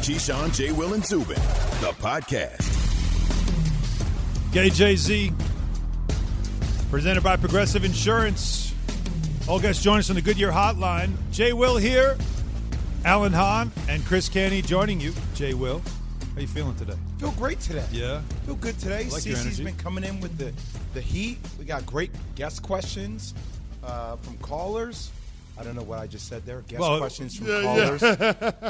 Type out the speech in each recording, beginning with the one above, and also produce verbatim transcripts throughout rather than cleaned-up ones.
Keyshawn, J. Will, and Zubin, the podcast. K J Z, presented by Progressive Insurance. All guests join us on the Goodyear Hotline. J. Will here, Alan Hahn, and Chris Canty joining you. J. Will, how you feeling today? Feel great today. Yeah? Feel good today. Like your Cece's energy. been coming in with the, the heat. We got great guest questions uh, from callers. I don't know what I just said there. Guest Well, questions from yeah, callers. yeah.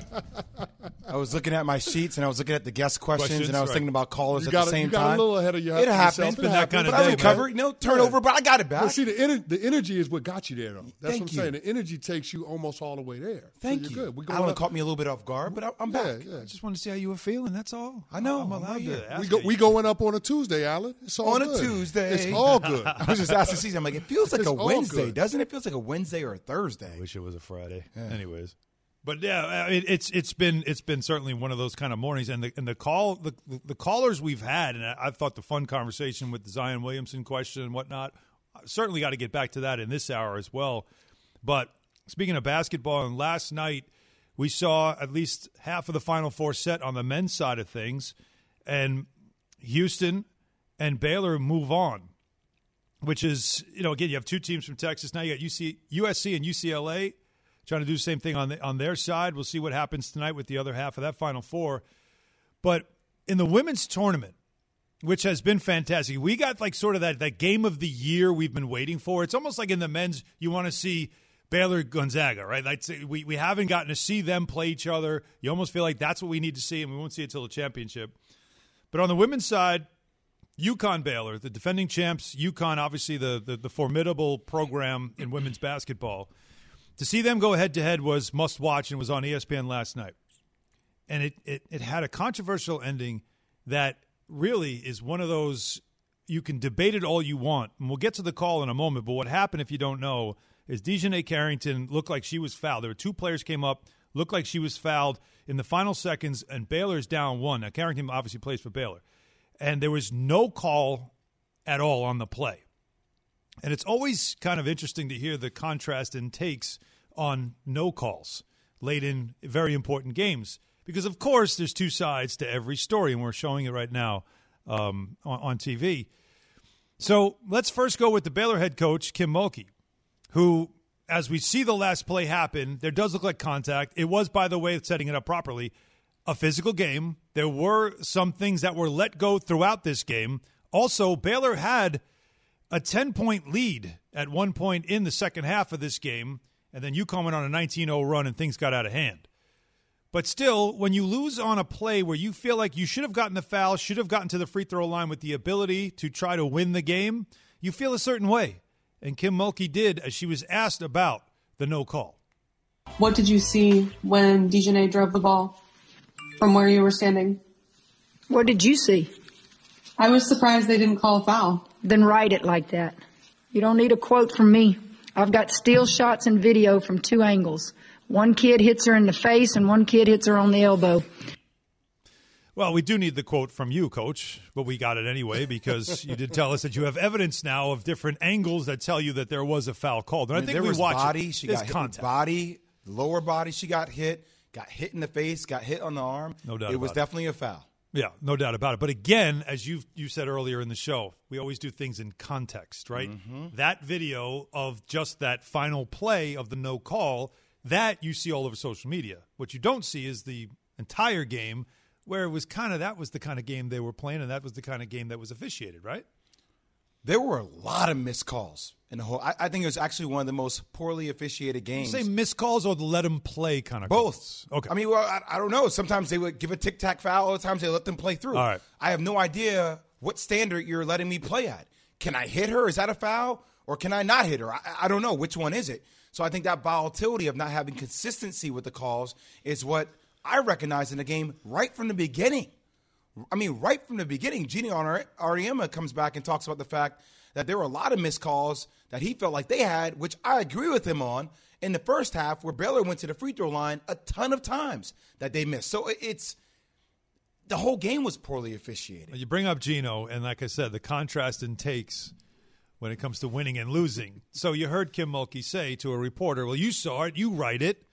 I was looking at my sheets and I was looking at the guest questions, Questions, and I was right. thinking about callers You at got the a- same you got a time. little ahead of your- It happens. yourself. It's been that kind of but I day, recovered. man. No turnover, but I got it back. Well, see, the, ener- the energy is what got you there, though. That's Thank what I'm you. saying. The energy takes you almost all the way there. Thank so you. you're good. We're going Alan up- caught me a little bit off guard, but I, I'm back. Yeah, yeah. I just wanted to see how you were feeling, that's all. I know. I'm I'm allowed right here. to ask We go, you. we going up on a Tuesday, Alan. It's all On a good. Tuesday. It's all good. I was just asking Cece. I'm like, it feels like It's a all Wednesday, good. doesn't it? It feels like a Wednesday or a Thursday. I wish it was a Friday. Anyways. But yeah, I mean, it's it's been it's been certainly one of those kind of mornings, and the and the call the the callers we've had, and I, I thought the fun conversation with the Zion Williamson question and whatnot, certainly got to get back to that in this hour as well. But speaking of basketball, and last night we saw at least half of the Final Four set on the men's side of things, and Houston and Baylor move on, which is, you know, again, you have two teams from Texas. Now you got U C, U S C and U C L A trying to do the same thing on the, on their side. We'll see what happens tonight with the other half of that Final Four. But in the women's tournament, which has been fantastic, we got like sort of that, that game of the year we've been waiting for. It's almost like in the men's, you want to see Baylor Gonzaga, right? Like we, we haven't gotten to see them play each other. You almost feel like that's what we need to see, and we won't see it till the championship. But on the women's side, UConn Baylor, the defending champs, UConn, obviously the, the, the formidable program in women's basketball. To see them go head-to-head was must-watch, and was on E S P N last night. And it, it, it had a controversial ending that really is one of those, you can debate it all you want. And we'll get to the call in a moment, but what happened, if you don't know, is Dejanay Carrington looked like she was fouled. There were two players came up, looked like she was fouled in the final seconds, and Baylor's down one. Now, Carrington obviously plays for Baylor. And there was no call at all on the play. And it's always kind of interesting to hear the contrast in takes on no calls late in very important games. Because, of course, there's two sides to every story, and we're showing it right now um, on, on T V. So let's first go with the Baylor head coach, Kim Mulkey, who, as we see the last play happen, there does look like contact. It was, by the way, setting it up properly, a physical game. There were some things that were let go throughout this game. Also, Baylor had a ten-point lead at one point in the second half of this game, and then UConn went on a nineteen oh run and things got out of hand. But still, when you lose on a play where you feel like you should have gotten the foul, should have gotten to the free throw line with the ability to try to win the game, you feel a certain way. And Kim Mulkey did, as she was asked about the no call. What did you see when Dejanay drove the ball from where you were standing? What did you see? I was surprised they didn't call a foul. Then write it like that. You don't need a quote from me. I've got still shots and video from two angles. One kid hits her in the face and one kid hits her on the elbow. Well, we do need the quote from you, Coach, but we got it anyway because you did tell us that you have evidence now of different angles that tell you that there was a foul called. And I, mean, think there we was watched body. it. She There's got hit contact. with body, lower body. She got hit, got hit in the face, got hit on the arm. No doubt It was about it. definitely a foul. Yeah, no doubt about it. But again, as you you said earlier in the show, we always do things in context, right? Mm-hmm. That video of just that final play of the no call, that you see all over social media. What you don't see is the entire game where it was kind of, that was the kind of game they were playing, and that was the kind of game that was officiated, right? There were a lot of missed calls in the whole. I, I think it was actually one of the most poorly officiated You games. say missed calls or the let them play kind of Both. calls? Okay. I mean, well, I, I don't know. Sometimes they would give a tic tac foul. Other times they let them play through. All right. I have no idea what standard you're letting me play at. Can I hit her? Is that a foul? Or can I not hit her? I, I don't know. Which one is it? So I think that volatility of not having consistency with the calls is what I recognize in the game right from the beginning. I mean, right from the beginning, Gini Auriemma comes back and talks about the fact that there were a lot of missed calls that he felt like they had, which I agree with him on, in the first half where Baylor went to the free throw line a ton of times that they missed. So it's the whole game was poorly officiated. You bring up Gino, and like I said, the contrast in takes when it comes to winning and losing. So you heard Kim Mulkey say to a reporter, well, you saw it, you write it.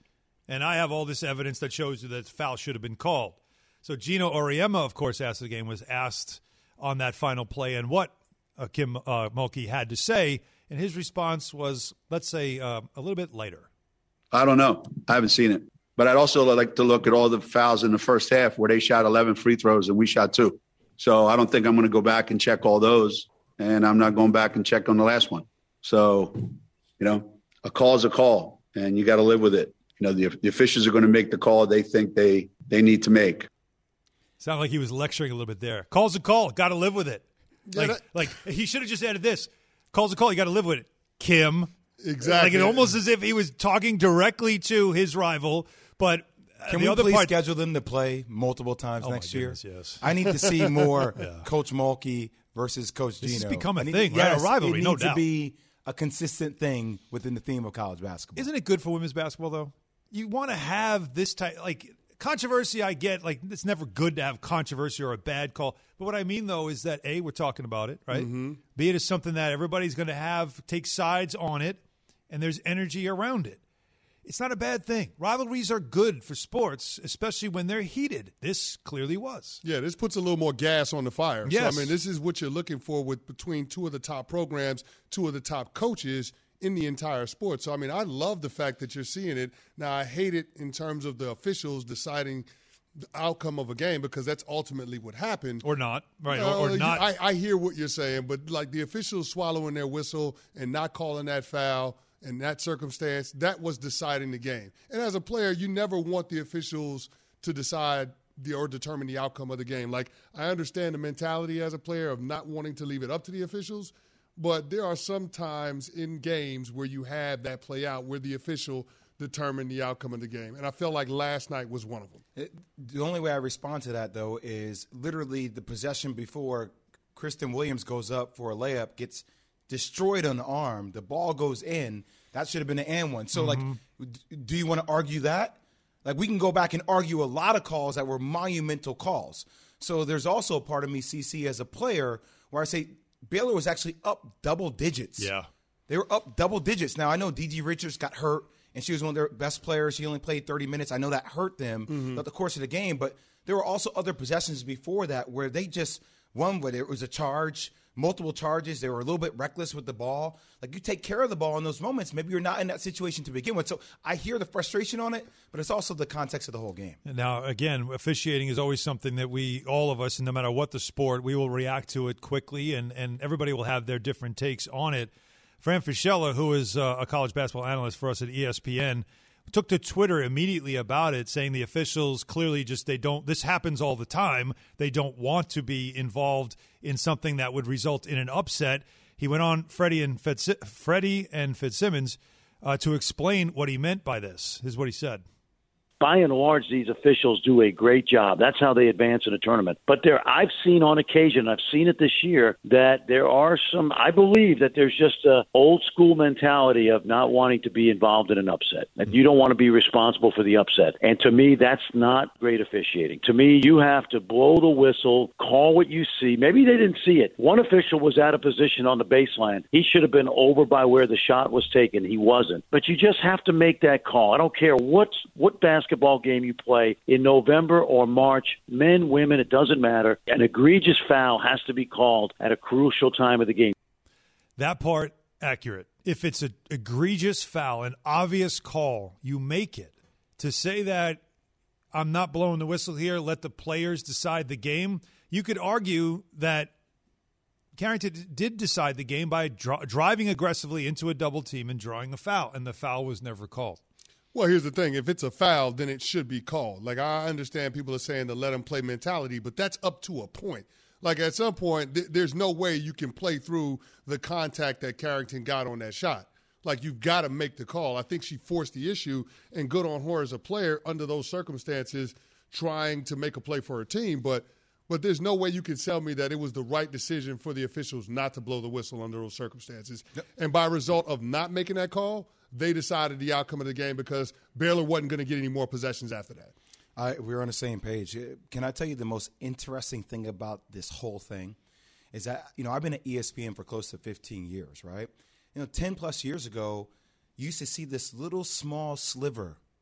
and I have all this evidence that shows you that foul should have been called. So Gino Auriemma, of course, after the game was asked on that final play and what uh, Kim uh, Mulkey had to say, and his response was, let's say, uh, a little bit later. I don't know. I haven't seen it. But I'd also like to look at all the fouls in the first half where they shot eleven free throws and we shot two. So I don't think I'm going to go back and check all those, and I'm not going back and check on the last one. So, you know, a call is a call, and you got to live with it. You know, the, the officials are going to make the call they think they, they need to make. Sounded like he was lecturing a little bit there. Call's a call. Got to live with it. Yeah, like, that- like he should have just added this. Call's a call. You got to live with it. Kim. Exactly. Like it almost as if he was talking directly to his rival. But Can the we other please part, schedule them to play multiple times Oh, my next year? goodness, yes. I need to see more Coach Mulkey versus Coach This has Gino. become a I need- thing, right? A yes, rivalry, it no needs doubt. to be a consistent thing within the theme of college basketball. Isn't it good for women's basketball, though? You want to have this type, like, controversy, I get. Like, it's never good to have controversy or a bad call. But what I mean, though, is that, A, we're talking about it, right? Mm-hmm. B, it is something that everybody's going to have, take sides on it, and there's energy around it. It's not a bad thing. Rivalries are good for sports, especially when they're heated. This clearly was. Yeah, this puts a little more gas on the fire. Yes. So, I mean, this is what you're looking for with between two of the top programs, two of the top coaches in the entire sport. So, I mean, I love the fact that you're seeing it. Now, I hate it in terms of the officials deciding the outcome of a game because that's ultimately what happened. Or not, right, No, or, or you- not. I, I hear what you're saying, but, like, the officials swallowing their whistle and not calling that foul – in that circumstance, that was deciding the game. And as a player, you never want the officials to decide the, or determine the outcome of the game. Like, I understand the mentality as a player of not wanting to leave it up to the officials, but there are some times in games where you have that play out where the official determined the outcome of the game. And I felt like last night was one of them. It, the only way I respond to that, though, is literally the possession before Kristen Williams goes up for a layup, gets destroyed on the arm. The ball goes in. That should have been an and one. So, mm-hmm. like, d- do you want to argue that? Like, we can go back and argue a lot of calls that were monumental calls. So there's also a part of me, C C, as a player, where I say Baylor was actually up double digits. Yeah. They were up double digits. Now, I know D G Richards got hurt, and she was one of their best players. She only played thirty minutes. I know that hurt them mm-hmm. throughout the course of the game. But there were also other possessions before that where they just – one where there was a charge – multiple charges. They were a little bit reckless with the ball. Like, you take care of the ball in those moments. Maybe you're not in that situation to begin with. So I hear the frustration on it, but it's also the context of the whole game. Now, again, officiating is always something that we, all of us, and no matter what the sport, we will react to it quickly, and, and everybody will have their different takes on it. Fran Fischella, who is uh, a college basketball analyst for us at E S P N, took to Twitter immediately about it, saying the officials clearly just they don't – this happens all the time. They don't want to be involved in something that would result in an upset. He went on Freddie and, Fitz, Freddie and Fitzsimmons uh, to explain what he meant by this. This is what he said. By and large, these officials do a great job. That's how they advance in a tournament. But there, I've seen on occasion, I've seen it this year, that there are some, I believe that there's just a old school mentality of not wanting to be involved in an upset. That you don't want to be responsible for the upset. And to me, that's not great officiating. To me, you have to blow the whistle, call what you see. Maybe they didn't see it. One official was out of position on the baseline. He should have been over by where the shot was taken. He wasn't. But you just have to make that call. I don't care what, what basketball basketball game you play in November or March, men, women, it doesn't matter. An egregious foul has to be called at a crucial time of the game. That part, accurate. If it's an egregious foul, an obvious call, you make it. To say that I'm not blowing the whistle here, let the players decide the game, you could argue that Carrington did decide the game by dri- driving aggressively into a double team and drawing a foul, and the foul was never called. Well, here's the thing. If it's a foul, then it should be called. Like, I understand people are saying the let them play mentality, but that's up to a point. Like, at some point, th- there's no way you can play through the contact that Carrington got on that shot. Like, you've got to make the call. I think she forced the issue, and good on her as a player under those circumstances trying to make a play for her team. But but there's no way you can tell me that it was the right decision for the officials not to blow the whistle under those circumstances. Yep. And by result of not making that call, they decided the outcome of the game because Baylor wasn't going to get any more possessions after that. I, we're on the same page. Can I tell you the most interesting thing about this whole thing is that, you know, I've been at E S P N for close to fifteen years, right? You know, ten plus years ago, you used to see this little small sliver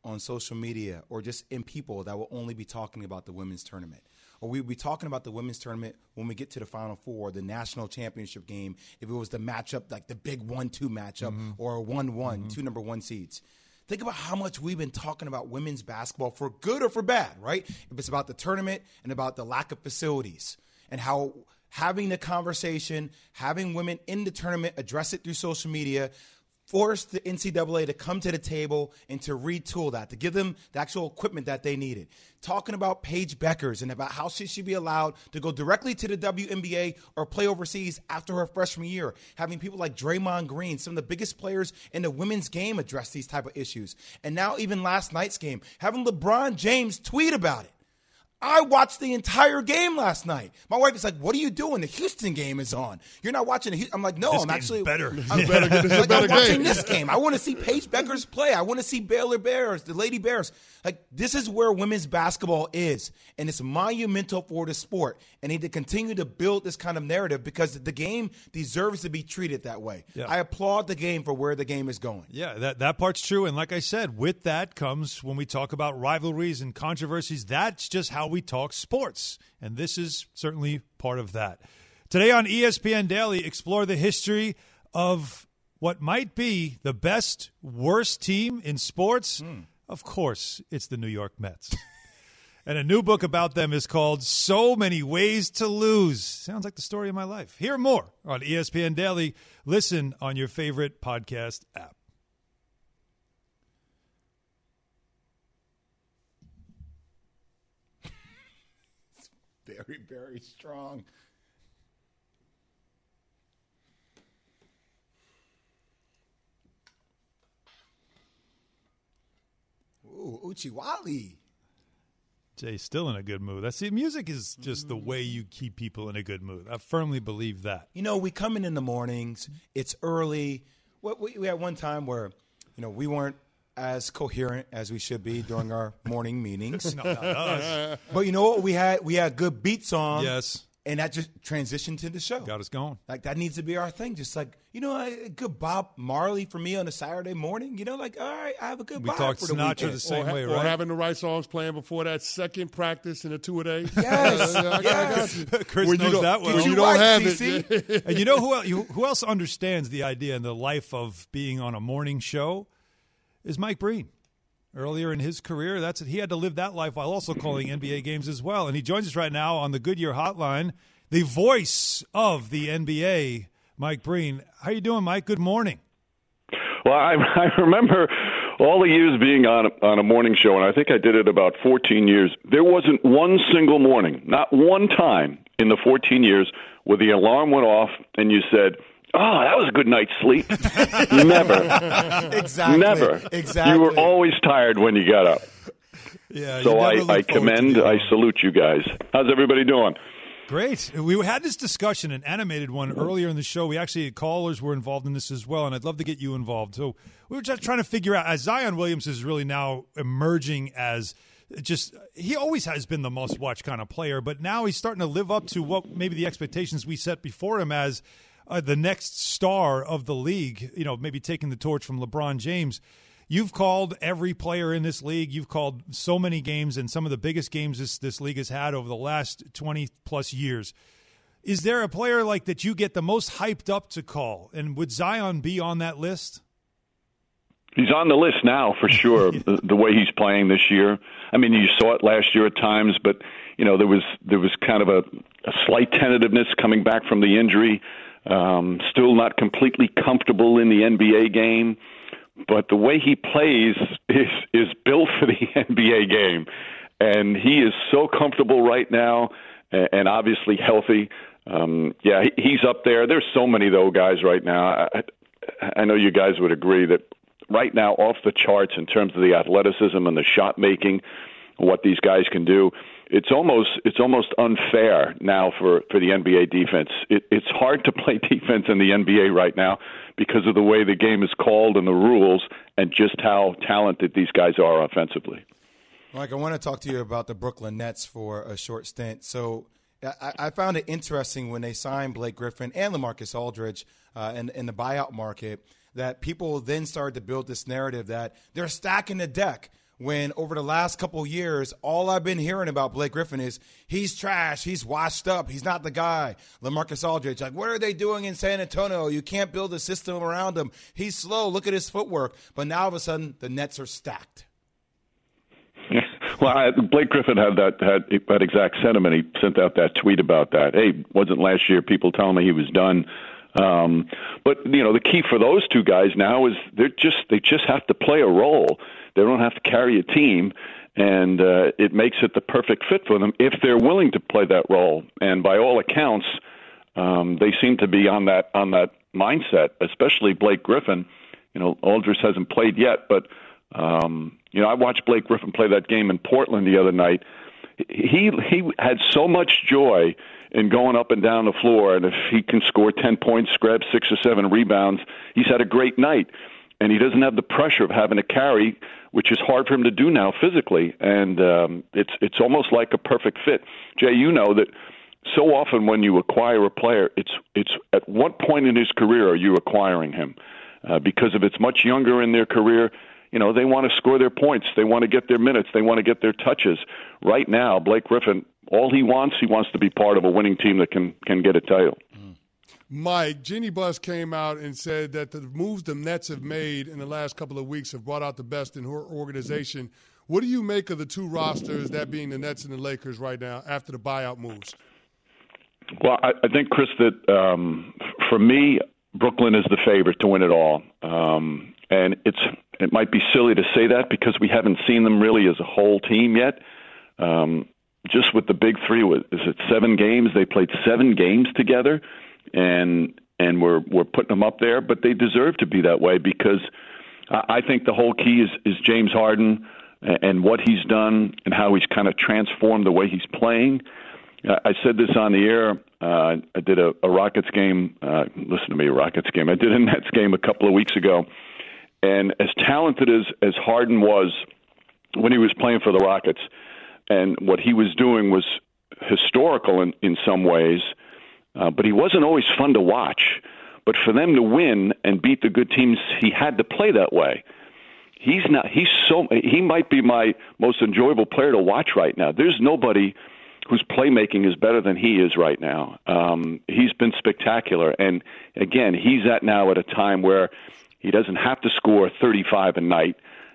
on social media or just in people that will only be talking about the women's tournament. Or we'll be talking about the women's tournament when we get to the Final Four, the national championship game, if it was the matchup, like the big one two matchup mm-hmm. or a one one, mm-hmm. two number one seeds. Think about how much we've been talking about women's basketball for good or for bad, right? If it's about the tournament and about the lack of facilities and how having the conversation, having women in the tournament address it through social media, force the N C double A to come to the table and to retool that, to give them the actual equipment that they needed. Talking about Paige Beckers and about how she should be allowed to go directly to the W N B A or play overseas after her freshman year. Having people like Draymond Green, some of the biggest players in the women's game, address these type of issues. And now even last night's game, having LeBron James tweet about it. I watched the entire game last night. My wife is like, "What are you doing? The Houston game is on. You're not watching the." I'm like, "No, this I'm actually better. I'm, better, like, better I'm watching game. this game. I want to see Paige Beckers play. I want to see Baylor Bears, the Lady Bears. Like, this is where women's basketball is, and it's monumental for the sport. And they need to continue to build this kind of narrative because the game deserves to be treated that way. Yeah. I applaud the game for where the game is going. Yeah, that, that part's true. And like I said, with that comes when we talk about rivalries and controversies, that's just how we talk sports. And this is certainly part of that. Today on E S P N Daily, explore the history of what might be the best, worst team in sports. Mm. Of course, it's the New York Mets. And a new book about them is called So Many Ways to Lose. Sounds like the story of my life. Hear more on E S P N Daily. Listen on your favorite podcast app. Very, very strong. Ooh, Uchiwali. Jay's still in a good mood. That's see, music is just the way you keep people in a good mood. I firmly believe that. You know, we come in in the mornings. It's early. What we, we had one time where, you know, we weren't as coherent as we should be during our morning meetings. No, not us. But you know what? We had we had good beats on. Yes. And that just transitioned to the show. Got us going. Like, that needs to be our thing. Just like, you know, a good Bob Marley for me on a Saturday morning. You know, like, all right, I have a good we Bob talked for the Sinatra weekend. the same or, way, or right? having the right songs playing before that second practice in a two-a-day. Yes. I got, I yes. got you. Chris when knows you that well. When you You don't right, have C C. it. And you know who else, you, who else understands the idea and the life of being on a morning show is Mike Breen. Earlier in his career, that's he had to live that life while also calling N B A games as well. And he joins us right now on the Goodyear Hotline, the voice of the N B A, Mike Breen. How you doing, Mike? Good morning. Well, I, I remember all the years being on a, on a morning show, and I think I did it about fourteen years. There wasn't one single morning, not one time in the fourteen years, where the alarm went off and you said, "Oh, that was a good night's sleep." Never. Exactly. Never. Exactly. You were always tired when you got up. Yeah. So you I, never look I forward to commend, the I alarm. salute you guys. How's everybody doing? Great. We had this discussion, an animated one, earlier in the show. We actually, callers were involved in this as well, and I'd love to get you involved. So we were just trying to figure out, as Zion Williams is really now emerging as just, he always has been the must-watch kind of player, but now he's starting to live up to what maybe the expectations we set before him as uh, the next star of the league, you know, maybe taking the torch from LeBron James. You've called every player in this league. You've called so many games, and some of the biggest games this, this league has had over the last twenty-plus years. Is there a player like that you get the most hyped up to call? And would Zion be on that list? He's on the list now for sure. the, the way he's playing this year. I mean, you saw it last year at times, but you know there was there was kind of a, a slight tentativeness coming back from the injury. Um, still not completely comfortable in the N B A game. But the way he plays is is built for the N B A game, and he is so comfortable right now, and obviously healthy. Um, yeah, he's up there. There's so many though guys right now. I, I know you guys would agree that right now off the charts in terms of the athleticism and the shot making, what these guys can do. It's almost it's almost unfair now for, for the N B A defense. It, it's hard to play defense in the N B A right now because of the way the game is called and the rules and just how talented these guys are offensively. Mike, I want to talk to you about the Brooklyn Nets for a short stint. So I, I found it interesting when they signed Blake Griffin and LaMarcus Aldridge uh, in, in the buyout market that people then started to build this narrative that they're stacking the deck. when over the last couple of years, all I've been hearing about Blake Griffin is he's trash, he's washed up, he's not the guy. LaMarcus Aldridge, like, what are they doing in San Antonio? You can't build a system around him. He's slow. Look at his footwork. But now all of a sudden, the Nets are stacked. Yeah. Well, I, Blake Griffin had that had that exact sentiment. He sent out that tweet about that. Hey, wasn't last year people telling me he was done? Um, but you know, the key for those two guys now is they're just they just have to play a role. They don't have to carry a team, and uh, it makes it the perfect fit for them if they're willing to play that role. And by all accounts, um, they seem to be on that on that mindset. Especially Blake Griffin. You know, Aldridge hasn't played yet, but um, you know, I watched Blake Griffin play that game in Portland the other night. He he had so much joy in going up and down the floor, and if he can score ten points, grab six or seven rebounds, he's had a great night. And he doesn't have the pressure of having to carry, which is hard for him to do now physically. And um, it's it's almost like a perfect fit. Jay, you know that so often when you acquire a player, it's it's at what point in his career are you acquiring him? Uh, because if it's much younger in their career, you know, they want to score their points. They want to get their minutes. They want to get their touches. Right now, Blake Griffin, all he wants, he wants to be part of a winning team that can, can get a title. Mike, Jeanie Buss came out and said that the moves the Nets have made in the last couple of weeks have brought out the best in her organization. What do you make of the two rosters, that being the Nets and the Lakers right now, after the buyout moves? Well, I, I think, Chris, that um, for me, Brooklyn is the favorite to win it all. Um, and it's it might be silly to say that because we haven't seen them really as a whole team yet. Um, just with the big three, is it seven games? They played seven games together, and and we're we're putting them up there. But they deserve to be that way because I think the whole key is, is James Harden and what he's done and how he's kind of transformed the way he's playing. I said this on the air. Uh, I did a, a Rockets game. Uh, listen to me, a Rockets game. I did a Nets game a couple of weeks ago. And as talented as, as Harden was when he was playing for the Rockets, and what he was doing was historical in, in some ways, uh, but he wasn't always fun to watch. But for them to win and beat the good teams, he had to play that way. He's not. He's so. He might be my most enjoyable player to watch right now. There's nobody whose playmaking is better than he is right now. Um, he's been spectacular. And, again, he's at now at a time where he doesn't have to score thirty-five a night,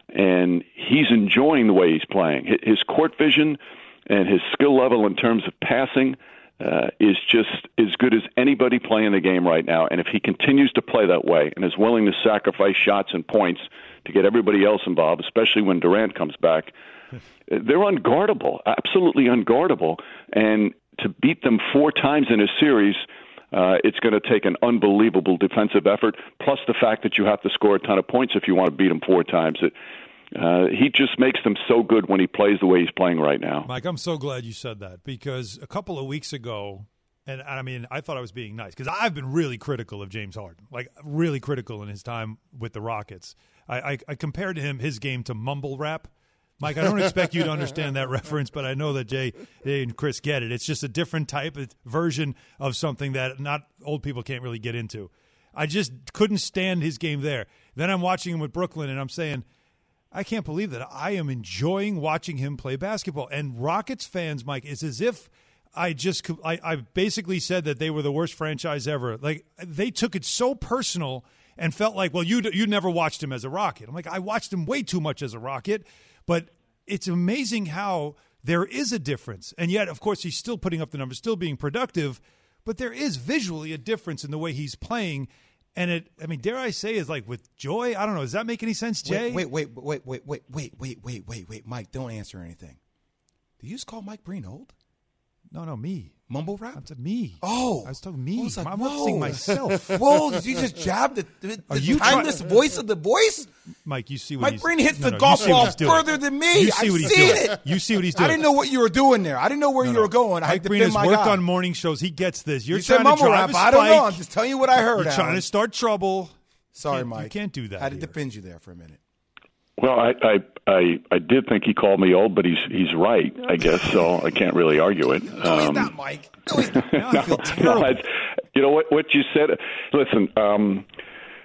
and he's enjoying the way he's playing. His court vision and his skill level in terms of passing uh, is just as good as anybody playing the game right now. And if he continues to play that way and is willing to sacrifice shots and points to get everybody else involved, especially when Durant comes back, they're unguardable, absolutely unguardable. And to beat them four times in a series, uh, it's going to take an unbelievable defensive effort, plus the fact that you have to score a ton of points if you want to beat them four times. It, uh, he just makes them so good when he plays the way he's playing right now. Mike, I'm so glad you said that because a couple of weeks ago, and I mean, I thought I was being nice because I've been really critical of James Harden, like really critical in his time with the Rockets. I, I, I compared him his game to mumble rap. Mike, I don't expect you to understand that reference, but I know that Jay, Jay and Chris get it. It's just a different type of version of something that not old people can't really get into. I just couldn't stand his game there. Then I'm watching him with Brooklyn, and I'm saying, I can't believe that I am enjoying watching him play basketball. And Rockets fans, Mike, it's as if I just I, I basically said that they were the worst franchise ever. Like, they took it so personal and felt like, well, you you never watched him as a Rocket. I'm like, I watched him way too much as a Rocket. But it's amazing how there is a difference. And yet, of course, he's still putting up the numbers, still being productive. But there is visually a difference in the way he's playing. And it, I mean, dare I say, is like with joy. I don't know. Does that make any sense, Jay? Wait, wait, wait, wait, wait, wait, wait, wait, wait, wait. Mike, don't answer anything. Did you just call Mike Breen old? No, no, me. Mumble rap? I'm to me. Oh. I was talking me. I was like, I'm whoa. referencing myself. Whoa, did you just jab the, the, the you timeless try- voice of the voice? Mike, you see what Mike he's Breen hits no, the no, golf ball further doing. than me. You see I've what he's seen doing. it. You see what he's doing. I didn't know what you were doing there. I didn't know where no, you no. were going. I Mike had to Breen defend has my worked guy. on morning shows. He gets this. You're you trying said to mumble drive rap. a spike. I don't know. I'm just telling you what I heard. You're Alan. trying to start trouble. Sorry, you Mike. You can't do that. I had to here. defend you there for a minute. Well, I, I I I did think he called me old, but he's he's right, I guess. So I can't really argue it. No, he's Um, not, Mike. No, he's not. Now I feel no, terrible. it's- you know what? What you said. Listen, um,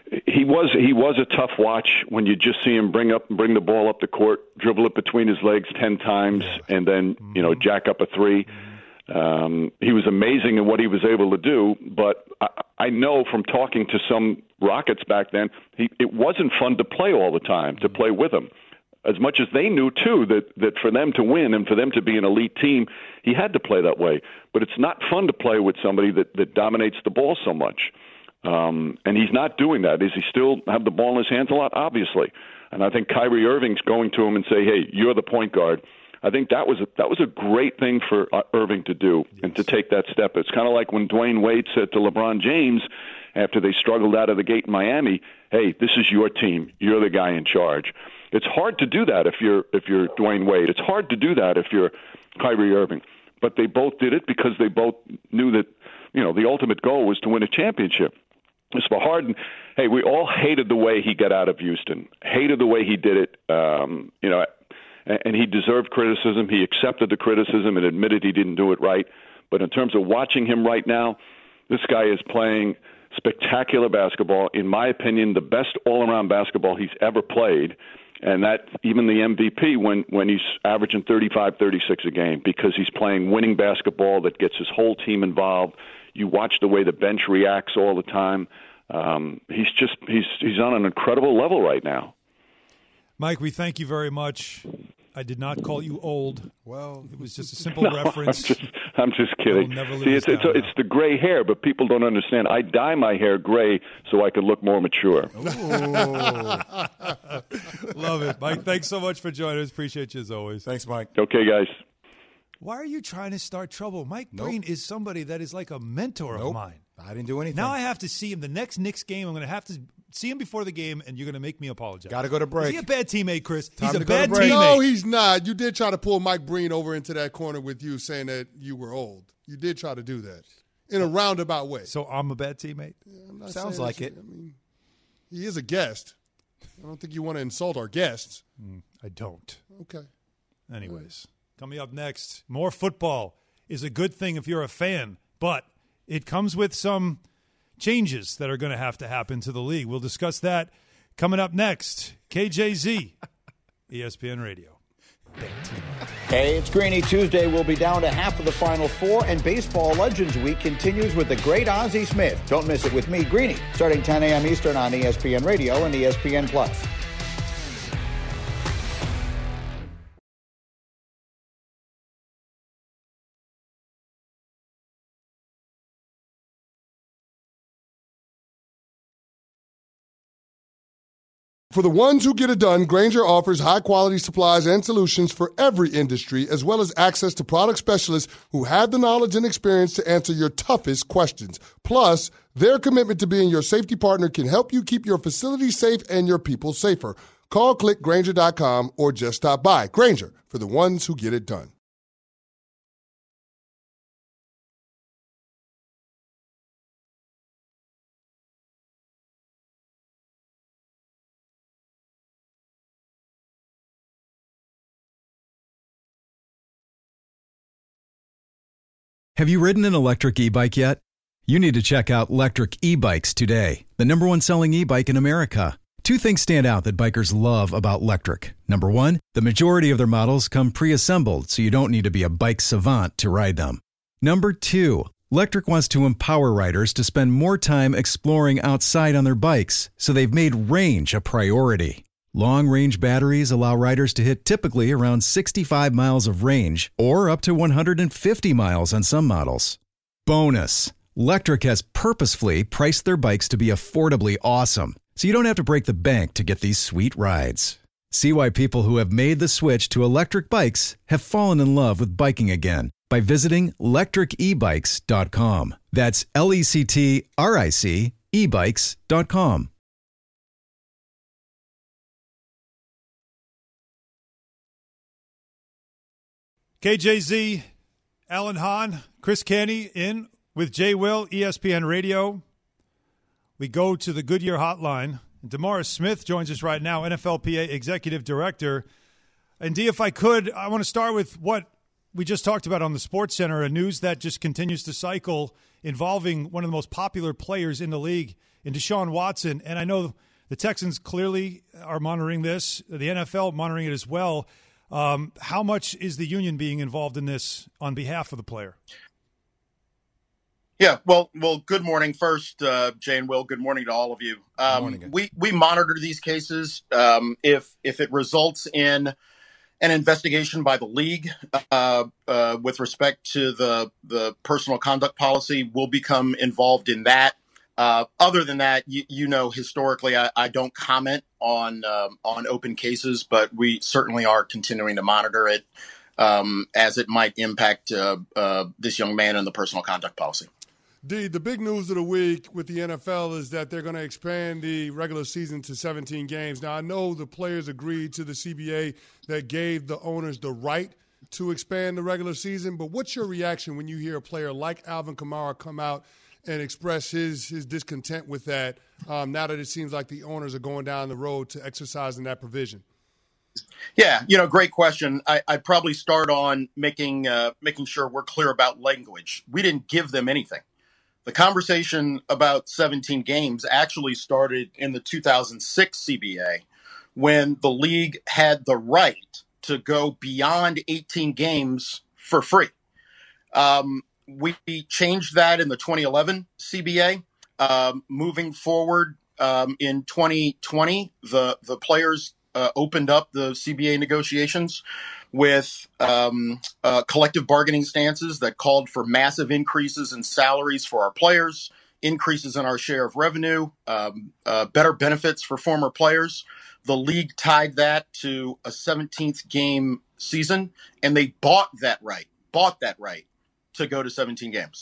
he was he was a tough watch when you just see him bring up bring the ball up the court, dribble it between his legs ten times, and then you know jack up a three. Um, he was amazing in what he was able to do, but I, I know from talking to some Rockets back then, he, it wasn't fun to play all the time, to play with him. As much as they knew, too, that, that for them to win and for them to be an elite team, he had to play that way. But it's not fun to play with somebody that, that dominates the ball so much. Um, and he's not doing that. Does he still have the ball in his hands a lot? Obviously. And I think Kyrie Irving's going to him and say, hey, you're the point guard. I think that was a, that was a great thing for uh, Irving to do yes. and to take that step. It's kind of like when Dwayne Wade said to LeBron James after they struggled out of the gate in Miami, hey, this is your team. You're the guy in charge. It's hard to do that if you're if you're Dwayne Wade. It's hard to do that if you're Kyrie Irving. But they both did it because they both knew that, you know, the ultimate goal was to win a championship. As for Harden, hey, we all hated the way he got out of Houston, hated the way he did it, um, you know, and he deserved criticism. He accepted the criticism and admitted he didn't do it right. But in terms of watching him right now, this guy is playing spectacular basketball. In my opinion, the best all-around basketball he's ever played. And that even the M V P when, when he's averaging thirty-five, thirty-six a game, because he's playing winning basketball that gets his whole team involved. You watch the way the bench reacts all the time. Um, he's just he's he's on an incredible level right now. Mike, we thank you very much. I did not call you old. Well, it was just a simple no, reference. I'm just, I'm just kidding. See, it's it's, it's the gray hair, but people don't understand. I dye my hair gray so I can look more mature. Love it, Mike. Thanks so much for joining us. Appreciate you as always. Thanks, Mike. Okay, guys. Why are you trying to start trouble? Mike nope. Breen is somebody that is like a mentor nope. of mine. I didn't do anything. Now I have to see him. The next Knicks game, I'm going to have to see him before the game, and you're going to make me apologize. Got to go to break. Is he a bad teammate, Chris? Time he's a to go to bad break. teammate. No, he's not. You did try to pull Mike Breen over into that corner with you, saying that you were old. You did try to do that in a roundabout way. So I'm a bad teammate? Yeah, Sounds like it. I mean, he is a guest. I don't think you want to insult our guests. Mm, I don't. Okay. Anyways, coming up next, more football is a good thing if you're a fan, but it comes with some changes that are going to have to happen to the league. We'll discuss that coming up next. K J Z, E S P N Radio. Hey, it's Greeny Tuesday. We'll be down to half of the Final Four, and Baseball Legends Week continues with the great Ozzie Smith. Don't miss it with me, Greeny, starting ten a.m. Eastern on E S P N Radio and E S P N Plus. For the ones who get it done, Grainger offers high-quality supplies and solutions for every industry, as well as access to product specialists who have the knowledge and experience to answer your toughest questions. Plus, their commitment to being your safety partner can help you keep your facility safe and your people safer. Call, click Grainger dot com, or just stop by. Grainger, for the ones who get it done. Have you ridden an electric e-bike yet? You need to check out Lectric E-Bikes today, the number one selling e-bike in America. Two things stand out that bikers love about Lectric. Number one, the majority of their models come pre-assembled, so you don't need to be a bike savant to ride them. Number two, Lectric wants to empower riders to spend more time exploring outside on their bikes, so they've made range a priority. Long-range batteries allow riders to hit typically around sixty-five miles of range or up to one hundred fifty miles on some models. Bonus, Lectric has purposefully priced their bikes to be affordably awesome, so you don't have to break the bank to get these sweet rides. See why people who have made the switch to electric bikes have fallen in love with biking again by visiting lectric e bikes dot com. That's L E C T R I C e bikes dot com. K J Z, Alan Hahn, Chris Canty in with Jay Will, E S P N Radio. We go to the Goodyear Hotline. And DeMaurice Smith joins us right now, N F L P A Executive Director. And D, if I could, I want to start with what we just talked about on the Sports Center, a news that just continues to cycle involving one of the most popular players in the league, in Deshaun Watson. And I know the Texans clearly are monitoring this, the N F L monitoring it as well. Um, how much is the union being involved in this on behalf of the player? Yeah, well, well. Good morning, first, uh, Jay and Will. Good morning to all of you. Um, Good morning. we we monitor these cases. Um, if if it results in an investigation by the league uh, uh, with respect to the the personal conduct policy, we'll become involved in that. Uh, other than that, you, you know, historically, I, I don't comment on um, on open cases, but we certainly are continuing to monitor it um, as it might impact uh, uh, this young man and the personal conduct policy. D, the big news of the week with the N F L is that they're going to expand the regular season to seventeen games. Now, I know the players agreed to the C B A that gave the owners the right to expand the regular season, but what's your reaction when you hear a player like Alvin Kamara come out and express his his discontent with that um, now that it seems like the owners are going down the road to exercising that provision? Yeah, you know, great question. I, I'd probably start on making uh, making sure we're clear about language. We didn't give them anything. The conversation about seventeen games actually started in the two thousand six C B A when the league had the right to go beyond eighteen games for free. Um, we changed that in the twenty eleven C B A. Um, moving forward um, in twenty twenty, the, the players uh, opened up the C B A negotiations with um, uh, collective bargaining stances that called for massive increases in salaries for our players, increases in our share of revenue, um, uh, better benefits for former players. The league tied that to a seventeenth game season, and they bought that right, bought that right to go to seventeen games.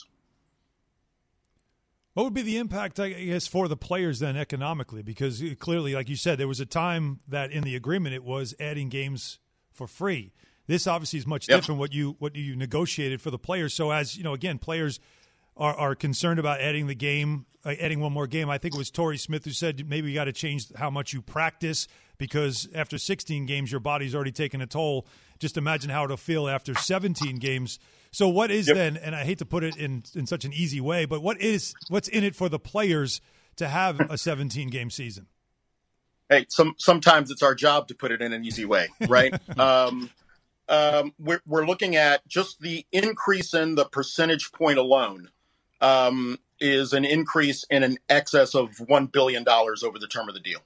What would be the impact, I guess, for the players then economically? Because clearly, like you said, there was a time that in the agreement it was adding games for free. This obviously is much Yep. different what you what you negotiated for the players. So as you know, again, players are, are concerned about adding the game, uh, adding one more game. I think it was Torrey Smith who said maybe you got to change how much you practice because after sixteen games, your body's already taken a toll. Just imagine how it'll feel after seventeen games. So what is Yep. then, and I hate to put it in, in such an easy way, but what is what's in it for the players to have a seventeen game season? Hey, some sometimes it's our job to put it in an easy way, right? um, um, we're, we're looking at just the increase in the percentage point alone um, is an increase in an excess of one billion dollars over the term of the deal.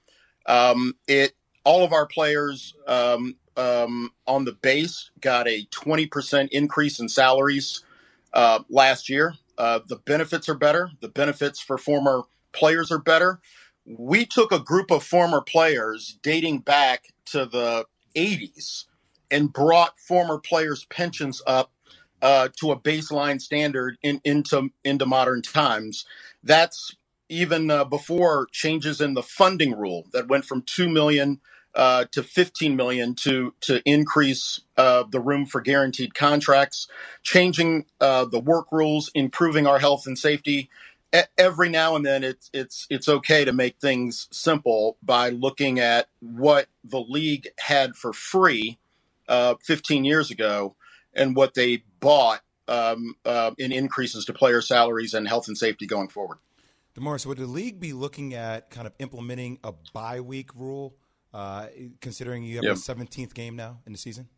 Um, it all of our players um, um, on the base got a twenty percent increase in salaries uh, last year. Uh, the benefits are better. The benefits for former players are better. We took a group of former players dating back to the eighties and brought former players' pensions up uh, to a baseline standard in, into into modern times. That's even uh, before changes in the funding rule that went from two million uh, to fifteen million to to increase uh, the room for guaranteed contracts, changing uh, the work rules, improving our health and safety. Every now and then it's it's it's okay to make things simple by looking at what the league had for free uh, fifteen years ago and what they bought um, uh, in increases to player salaries and health and safety going forward. DeMaurice, would the league be looking at kind of implementing a bye week rule, uh, considering you have Yep. a seventeenth game now in the season?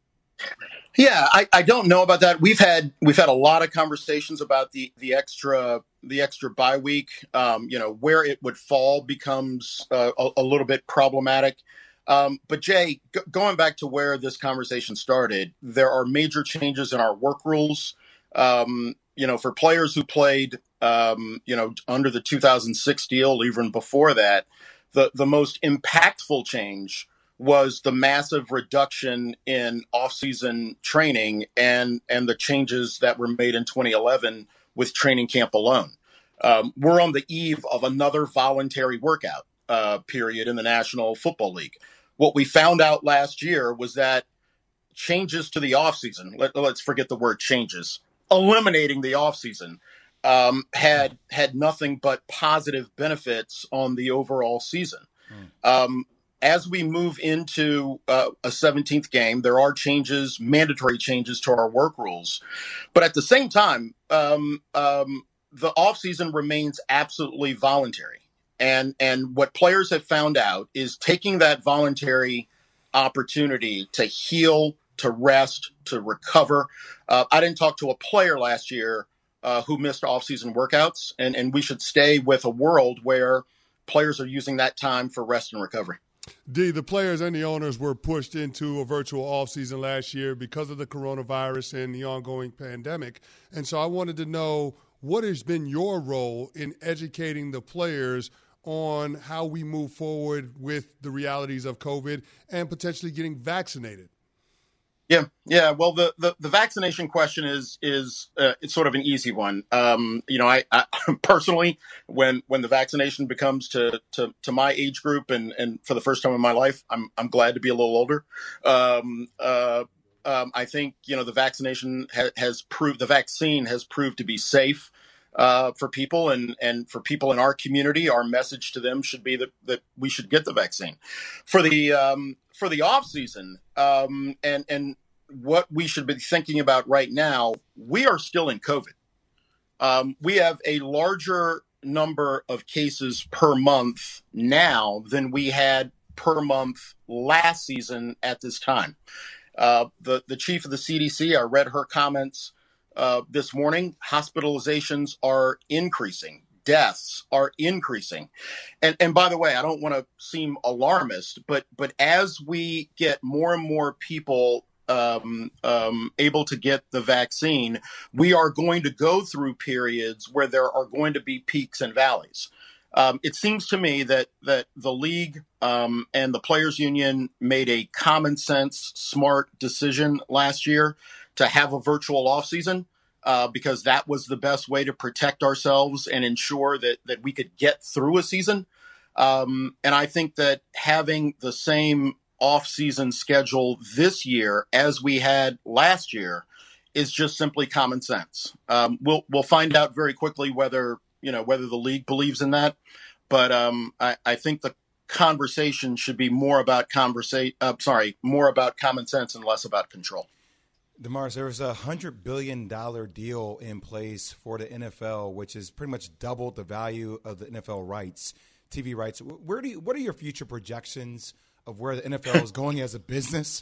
Yeah, I, I don't know about that. We've had we've had a lot of conversations about the the extra the extra bye week. Um, you know, where it would fall becomes uh, a, a little bit problematic. Um, but Jay, g- going back to where this conversation started, there are major changes in our work rules. Um, you know, for players who played, um, you know, under the two thousand six deal, even before that, the the most impactful change was the massive reduction in off-season training and and the changes that were made in twenty eleven with training camp alone. Um, we're on the eve of another voluntary workout uh, period in the National Football League. What we found out last year was that changes to the off-season, let, let's forget the word changes, eliminating the off-season um, had had nothing but positive benefits on the overall season. Um, as we move into uh, a seventeenth game, there are changes, mandatory changes to our work rules. But at the same time, um, um, the offseason remains absolutely voluntary. And and what players have found out is taking that voluntary opportunity to heal, to rest, to recover. Uh, I didn't talk to a player last year uh, who missed offseason workouts, and, and we should stay with a world where players are using that time for rest and recovery. D, the players and the owners were pushed into a virtual offseason last year because of the coronavirus and the ongoing pandemic. And so I wanted to know, what has been your role in educating the players on how we move forward with the realities of COVID and potentially getting vaccinated? Yeah, yeah. Well, the, the, the vaccination question is is uh, it's sort of an easy one. Um, you know, I, I personally, when when the vaccination becomes to, to, to my age group, and, and for the first time in my life, I'm I'm glad to be a little older. Um, uh, um, I think you know the vaccination ha- has proved the vaccine has proved to be safe uh, for people, and and for people in our community, our message to them should be that that we should get the vaccine. For the um, for the off season, um, and and what we should be thinking about right now, we are still in COVID. Um, we have a larger number of cases per month now than we had per month last season at this time. Uh, the the chief of the C D C, I read her comments uh, this morning. Hospitalizations are increasing. Deaths are increasing. And and by the way, I don't want to seem alarmist, but but as we get more and more people um, um, able to get the vaccine, we are going to go through periods where there are going to be peaks and valleys. Um, it seems to me that that the league um, and the players union made a common sense, smart decision last year to have a virtual offseason. Uh, because that was the best way to protect ourselves and ensure that that we could get through a season. Um, and I think that having the same off-season schedule this year as we had last year is just simply common sense. Um, we'll we'll find out very quickly whether you know whether the league believes in that. But um, I, I think the conversation should be more about conversa- uh, sorry, more about common sense and less about control. DeMars, there was a one hundred billion dollars deal in place for the N F L, which has pretty much doubled the value of the N F L rights, T V rights. Where do you, what are your future projections of where the N F L is going as a business?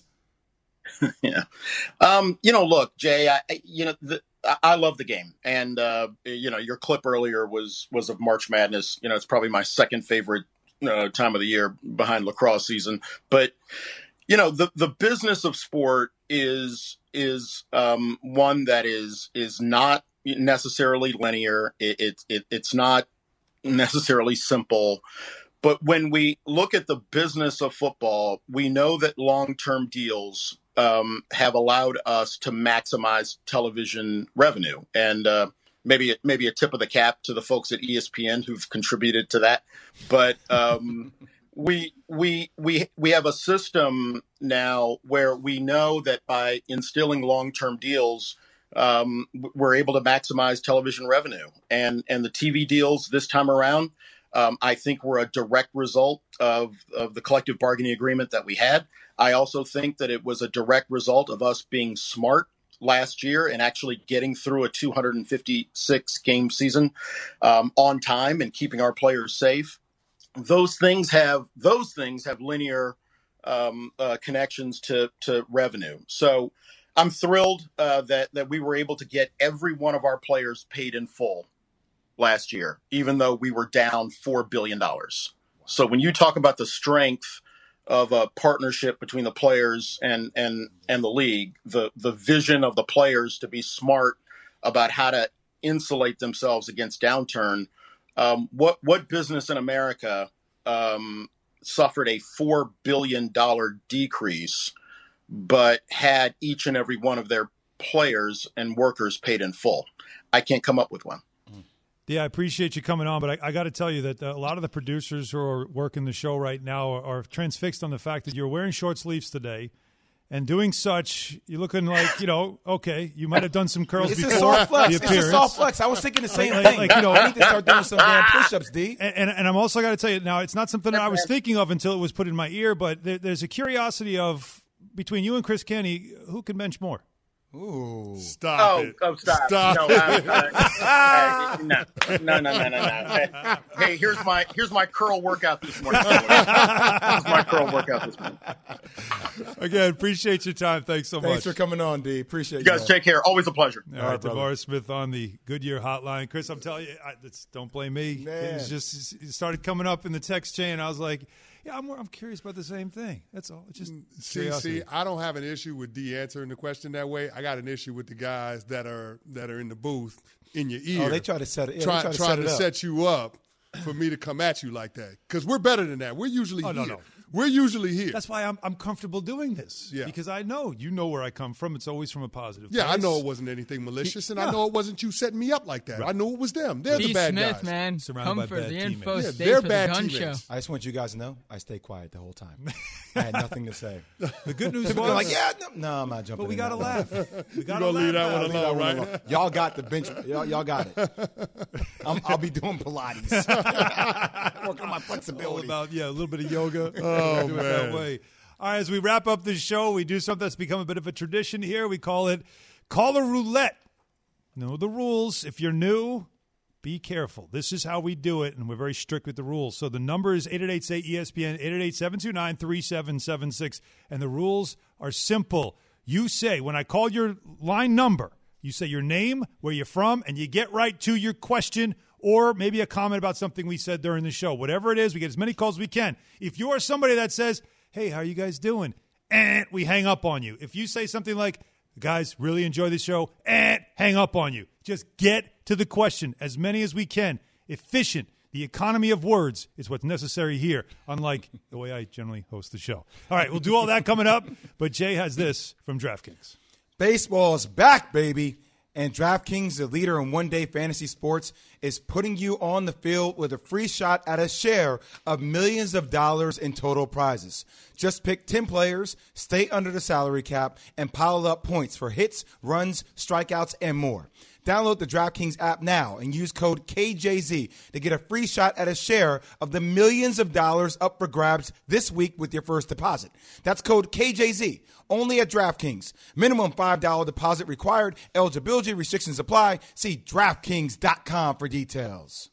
yeah. Um, you know, look, Jay, I, you know, the, I love the game. And, uh, you know, your clip earlier was was of March Madness. You know, it's probably my second favorite uh, time of the year behind lacrosse season. But, you know, the, the business of sport is is um, one that is is not necessarily linear. It, it, it it's not necessarily simple. But when we look at the business of football, we know that long-term deals um, have allowed us to maximize television revenue. And uh, maybe maybe a tip of the cap to the folks at E S P N who've contributed to that. But um, we we we we have a system now where we know that by instilling long-term deals, um, we're able to maximize television revenue. And and the T V deals this time around, um, I think, were a direct result of of the collective bargaining agreement that we had. I also think that it was a direct result of us being smart last year and actually getting through a two hundred fifty-six game season um, on time and keeping our players safe. Those things have those things have linear um, uh, connections to to revenue. So I'm thrilled uh, that that we were able to get every one of our players paid in full last year, even though we were down four billion dollars. So when you talk about the strength of a partnership between the players and and and the league, the the vision of the players to be smart about how to insulate themselves against downturn. Um, what what business in America um, suffered a four billion dollars decrease, but had each and every one of their players and workers paid in full? I can't come up with one. Yeah, I appreciate you coming on, but I, I got to tell you that a lot of the producers who are working the show right now are, are transfixed on the fact that you're wearing short sleeves today, And doing such, you're looking like, you know, okay, you might have done some curls it's before a soft flex. the It's appearance. a soft flex. I was thinking the same like, thing. Like, you know, I need to start doing some damn push-ups, D. And, and, and I'm also got to tell you, now, it's not something that I was thinking of until it was put in my ear, but there, there's a curiosity of, between you and Chris Kenny, who can bench more? Ooh. Stop oh, it. Oh, stop. Stop no, I'm, uh, no, no, no, no, no, no. Hey, here's my here's my curl workout this morning. Here's my curl workout this morning. Again, appreciate your time. Thanks so Thanks much. for coming on, D. Appreciate you guys. You take care. Always a pleasure. All, All right, right DeVar Smith on the Goodyear hotline. Chris, I'm telling you, I, it's, don't blame me. Man. It was just it started coming up in the text chain. I was like, yeah, I'm, I'm curious about the same thing. That's all. It's just see, curiosity. see, I don't have an issue with D answering the question that way. I got an issue with the guys that are that are in the booth in your ear. Oh, they try to set it. Yeah, try, try to trying set, it to up. set you up for me to come at you like that. Because we're better than that. We're usually Oh, here. no, no. We're usually here. That's why I'm I'm comfortable doing this. Yeah. Because I know you know where I come from. It's always from a positive Yeah, place. I know it wasn't anything malicious, and Yeah. I know it wasn't you setting me up like that. Right. I know it was them. They're D. the bad Smith, guys. man. Surrounded Come by for bad the teammates. info. Yeah, Stay they're for bad the gun teammates. show. I just want you guys to know I stayed quiet the whole time. I had nothing to say. The good news People was are like, yeah, no, no, I'm not jumping. but we in got to that one. laugh. We got You're to gonna leave that laugh. one now. alone, Leave that one right? alone. Y'all got the bench. Y'all, y'all got it. I'm, I'll be doing Pilates. Working on my All flexibility. about yeah, a little bit of yoga. Oh, Do it that man. way. All right, as we wrap up this show, we do something that's become a bit of a tradition here. We call it Caller Roulette. Know the rules. If you're new, be careful. This is how we do it, and we're very strict with the rules. So the number is eight eight eight, say E S P N, eight eight eight, seven two nine, three seven seven six, and the rules are simple. You say, when I call your line number, you say your name, where you're from, and you get right to your question or maybe a comment about something we said during the show. Whatever it is, we get as many calls as we can. If you are somebody that says, hey, how are you guys doing? And we hang up on you. If you say something like, guys, really enjoy the show, and hang up on you. Just get to the question, as many as we can. Efficient. The economy of words is what's necessary here, unlike the way I generally host the show. All right, we'll do all that coming up, but Jay has this from DraftKings. Baseball's back, baby. And DraftKings, the leader in one-day fantasy sports, is putting you on the field with a free shot at a share of millions of dollars in total prizes. Just pick ten players, stay under the salary cap, and pile up points for hits, runs, strikeouts, and more. Download the DraftKings app now and use code K J Z to get a free shot at a share of the millions of dollars up for grabs this week with your first deposit. That's code K J Z, only at DraftKings. Minimum five dollars deposit required. Eligibility restrictions apply. See DraftKings dot com for details.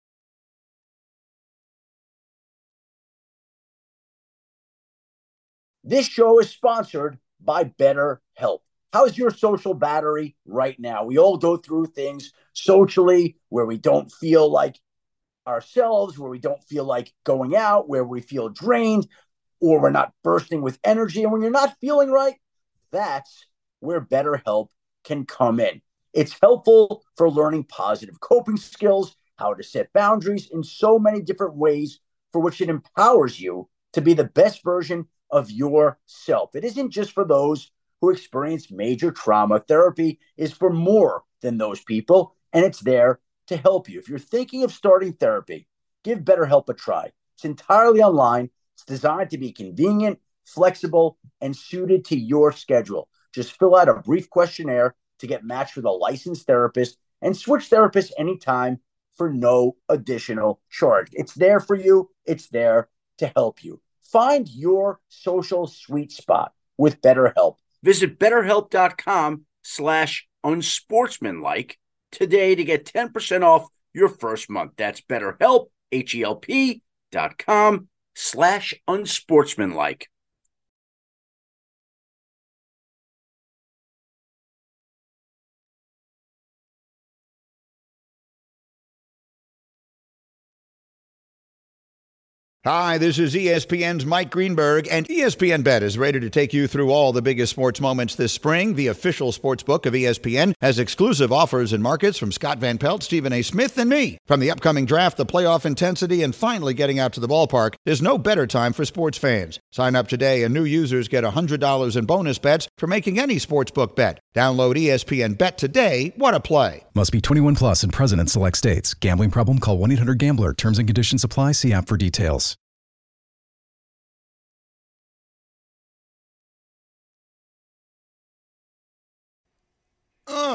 This show is sponsored by BetterHelp. How's your social battery right now? We all go through things socially where we don't feel like ourselves, where we don't feel like going out, where we feel drained, or we're not bursting with energy. And when you're not feeling right, that's where BetterHelp can come in. It's helpful for learning positive coping skills, how to set boundaries in so many different ways, for which it empowers you to be the best version of yourself. It isn't just for those who experience major trauma. Therapy is for more than those people, and it's there to help you. If you're thinking of starting therapy, give BetterHelp a try. It's entirely online. It's designed to be convenient, flexible, and suited to your schedule. Just fill out a brief questionnaire to get matched with a licensed therapist and switch therapists anytime for no additional charge. It's there for you. It's there to help you. Find your social sweet spot with BetterHelp. Visit BetterHelp.com slash unsportsmanlike today to get ten percent off your first month. That's BetterHelp, H-E-L-P dot com slash unsportsmanlike. Hi, this is E S P N's Mike Greenberg, and E S P N Bet is ready to take you through all the biggest sports moments this spring. The official sports book of E S P N has exclusive offers and markets from Scott Van Pelt, Stephen A. Smith, and me. From the upcoming draft, the playoff intensity, and finally getting out to the ballpark, there's no better time for sports fans. Sign up today, and new users get one hundred dollars in bonus bets for making any sportsbook bet. Download E S P N Bet today. What a play. Must be twenty-one plus and present in select states. Gambling problem? Call one eight hundred gambler. Terms and conditions apply. See app for details.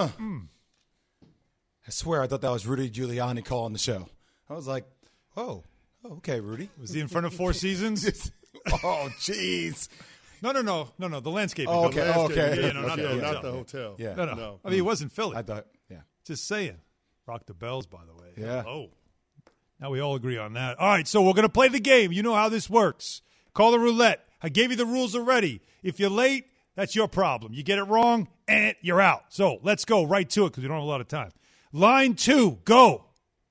huh. Mm. I swear I thought that was Rudy Giuliani calling the show. I was like, oh, oh okay, Rudy. Was he in front of Four Seasons? Oh, jeez. No, no, no, no, no. The landscaping. Oh, okay, the landscaping. okay. Yeah, yeah, no, not, yeah, the not hotel. the hotel. Yeah. No, no. No. I mean, he was in Philly. I thought, yeah. Just saying. Rock the bells, by the way. Yeah. Oh. Now we all agree on that. All right, so we're going to play the game. You know how this works. Call the roulette. I gave you the rules already. If you're late, that's your problem. You get it wrong, and you're out. So let's go right to it because we don't have a lot of time. Line two, go.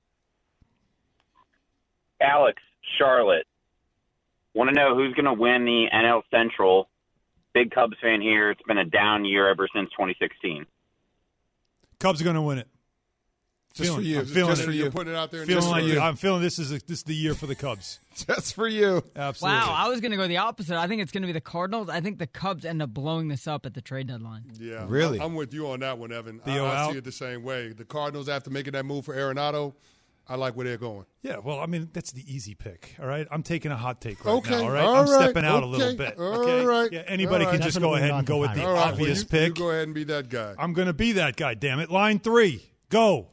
Alex, Charlotte. Want to know who's going to win the N L Central. Big Cubs fan here. It's been a down year ever since twenty sixteen. Cubs are going to win it. Just feeling, for you. I'm feeling Just it. for you. You're putting it out there. Feeling Just like for you. I'm feeling this is a, this is the year for the Cubs. Just for you. Absolutely. Wow, I was going to go the opposite. I think it's going to be the Cardinals. I think the Cubs end up blowing this up at the trade deadline. Yeah, Really? I'm with you on that one, Evan. I, Theo I out? see it the same way. The Cardinals, after making that move for Arenado, I like where they're going. Yeah, well, I mean, that's the easy pick, all right? I'm taking a hot take right Okay, now, all right? all I'm right, stepping out a little okay, bit, all okay? right, Yeah, anybody all can right. just go Definitely ahead not and go the with the All right, well, obvious you, pick. You go ahead and be that guy. I'm going to be that guy, damn it. Line three, go.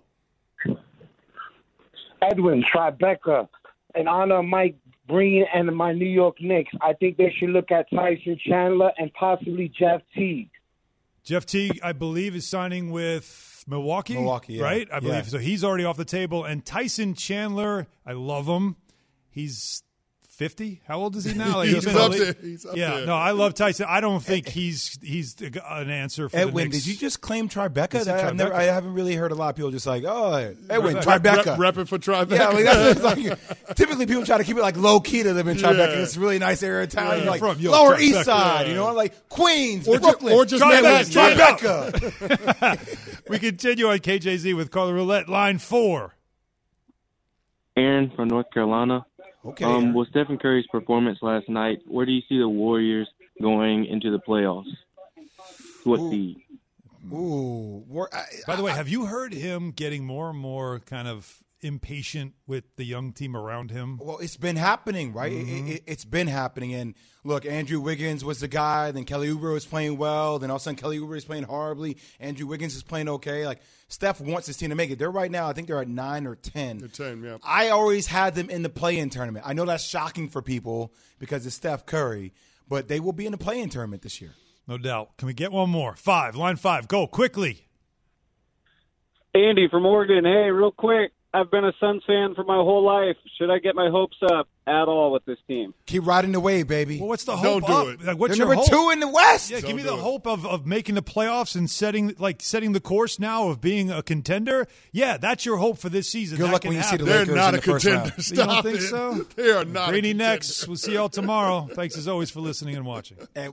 Edwin, Tribeca, in honor of Mike Breen and my New York Knicks, I think they should look at Tyson Chandler and possibly Jeff Teague. Jeff Teague, I believe, is signing with Milwaukee. Milwaukee, yeah. Right? I believe. Yeah. So he's already off the table. And Tyson Chandler, I love him. He's fifty. How old is he now? Like, He's been up a there. He's up yeah, there. no, I love Tyson. I don't think he's he's an answer for the Edwin, Knicks. did you just claim Tribeca? He said That- I've never, Tribeca. I haven't really heard a lot of people just like, oh, Edwin, Rep- Tribeca. Rep, repping for Tribeca. Yeah, I mean, that's what it's like. Typically, people try to keep it like low key to live in Tribeca. Yeah. It's a really nice area of town. Yeah. Like From, yo, Lower Tribeca. East Side, Yeah. you know, like Queens, Or ju- Brooklyn, or just Edwin, Tribeca. Tribeca. We continue on K J Z with Caller Roulette. Line four. Aaron from North Carolina. Okay. Um, with Stephen Curry's performance last night, where do you see the Warriors going into the playoffs? What Ooh. seed? Ooh. War- I, By the way, have you heard him getting more and more kind of impatient with the young team around him? Well, it's been happening, right? Mm-hmm. It, it, it's been happening. And look, Andrew Wiggins was the guy. Then Kelly Oubre was playing well. Then all of a sudden, Kelly Oubre is playing horribly. Andrew Wiggins is playing okay. Like, Steph wants his team to make it. They're right now, I think they're at nine or ten. They're ten, yeah. I always had them in the play-in tournament. I know that's shocking for people because it's Steph Curry, but they will be in the play-in tournament this year. No doubt. Can we get one more? Five. Line five. Go quickly. Andy from Oregon. Hey, real quick. I've been a Suns fan for my whole life. Should I get my hopes up at all with this team? Keep riding the wave, baby. Well, what's the Don't hope do up? it. Like, what's They're your number hope? two in the West. Yeah, Don't give me do the it. hope of, of making the playoffs and setting like setting the course now of being a contender. Yeah, that's your hope for this season. Good That luck can when you see the happen. They're Lakers not in a the first contender. round. You don't Stop think it. so? They are not. a Greeny contender. next. We'll see y'all tomorrow. Thanks as always for listening and watching. And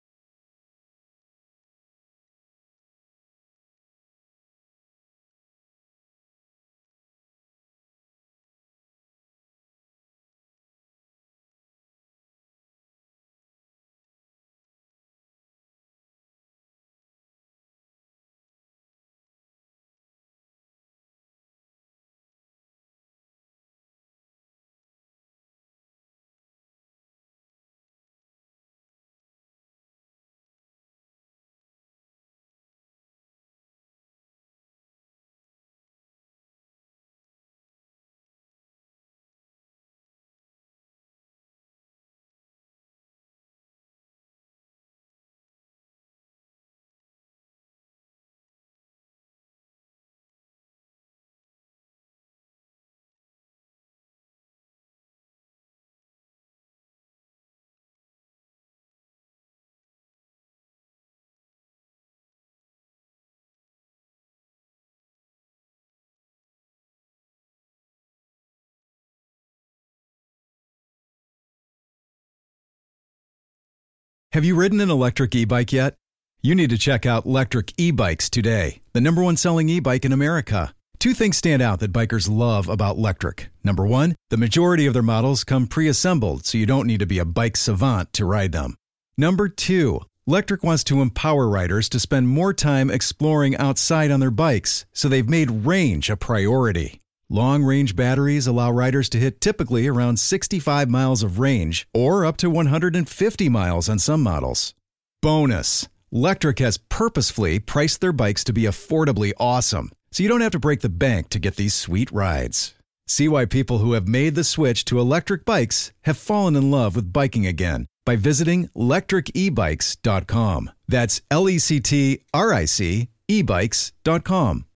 Have you ridden an electric e-bike yet? You need to check out Lectric E-Bikes today, the number one selling e-bike in America. Two things stand out that bikers love about Lectric. Number one, the majority of their models come pre-assembled, so you don't need to be a bike savant to ride them. Number two, Lectric wants to empower riders to spend more time exploring outside on their bikes, so they've made range a priority. Long-range batteries allow riders to hit typically around sixty-five miles of range or up to one hundred fifty miles on some models. Bonus, Lectric has purposefully priced their bikes to be affordably awesome, so you don't have to break the bank to get these sweet rides. See why people who have made the switch to electric bikes have fallen in love with biking again by visiting lectric e bikes dot com. That's L E C T R I C e bikes dot com.